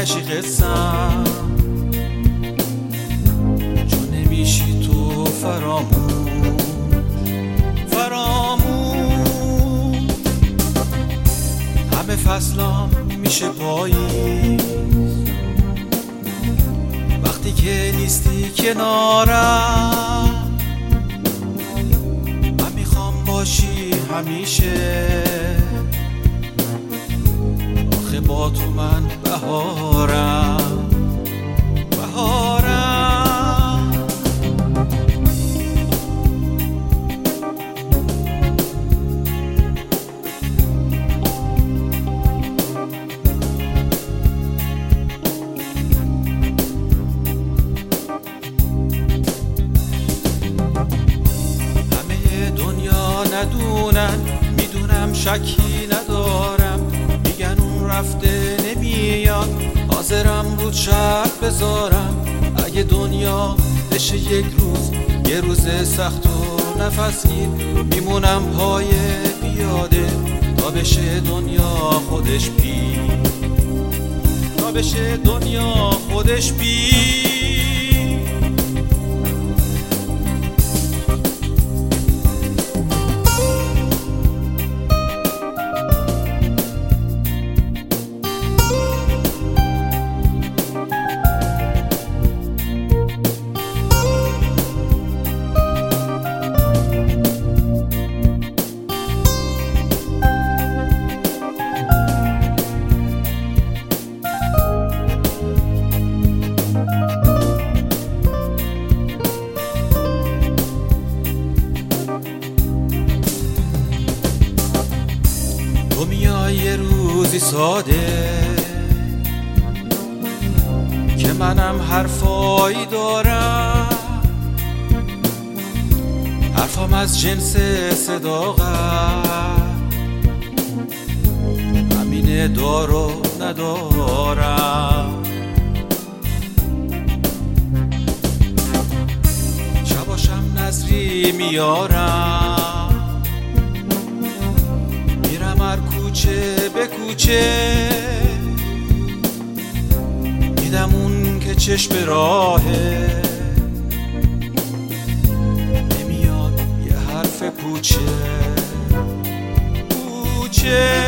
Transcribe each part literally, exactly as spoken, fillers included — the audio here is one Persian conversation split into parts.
نشی قصم، چون نمیشی تو فراموش فراموش. همه فصلام میشه پاییز وقتی که نیستی کنارم. من میخوام باشی همیشه، آخه با تو من بهارم بهارم. همه دنیا ندونن، میدونم شکی ندارم، میگن اون رفته نمیاد، حاضرم رو شب بذارم. اگه دنیا بشه یک روز، یه روز سخت و نفسگیر، میمونم پای پیاده تا بشه دنیا خودش پیر، تا بشه دنیا خودش پیر. تو میای یه روزی ساده که منم حرفایی دارم، حرفام از جنس صداقت، همینه دار و ندارم. شباشم نظری میارم، میرم هر کوچه به کوچه، میدم اون که چشم راهه، نمیاد یه حرف پوچه پوچه.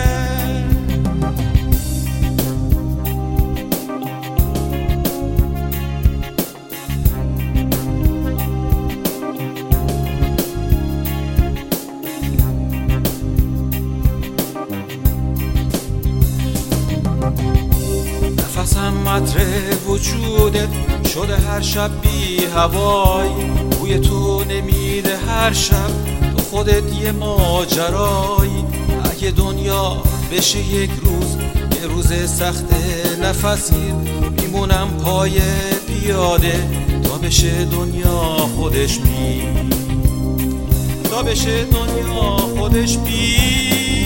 نفسم عطر وجودت شده هر شب بی هوایی، بوی تو نمیده هر شب، تو خودت یه ماجرایی. اگه دنیا بشه یک روز، یه روز سخت نفسگیر، میمونم پای پیاده تا بشه دنیا خودش پیر، تا بشه دنیا خودش پیر.